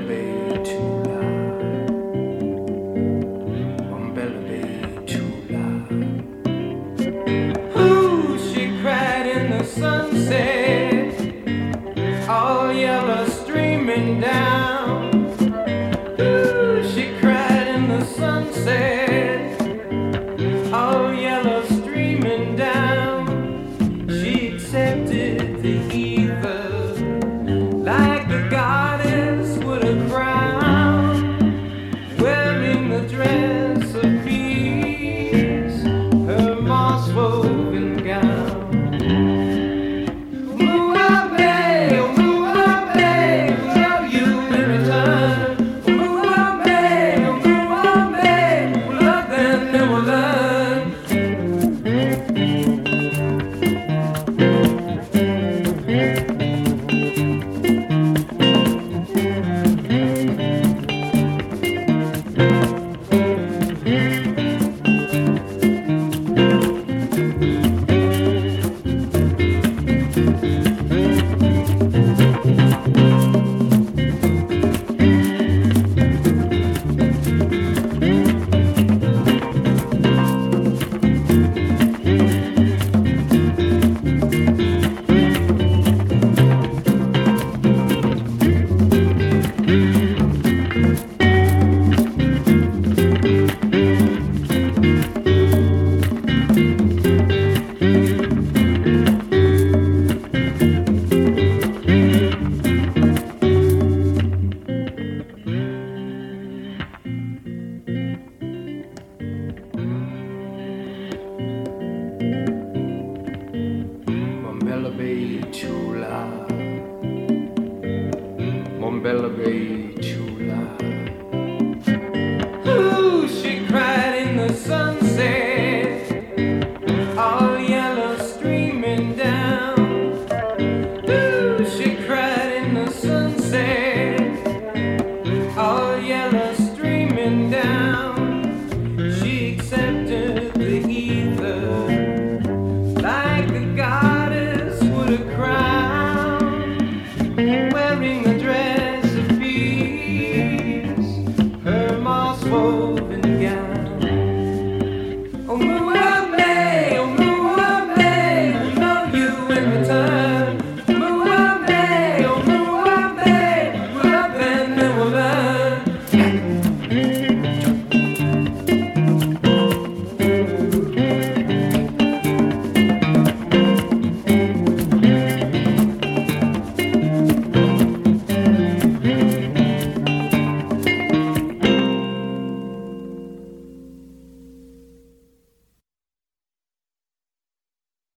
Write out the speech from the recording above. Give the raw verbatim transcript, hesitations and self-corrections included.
Bay Chula, Bombella Bay Chula. Ooh, she cried in the sunset, all yellow streaming down. Ooh, she cried in the sunset, all yellow streaming down. She accepted the evil like the goddess with a crown, wearing the dress of peace, her moss-woven gown. Muabe, oh Muabe, we love you in return. Muabe, oh Muabe, we love them and we'll learn. Bombella Bay Chula, Bombella Bay Chula.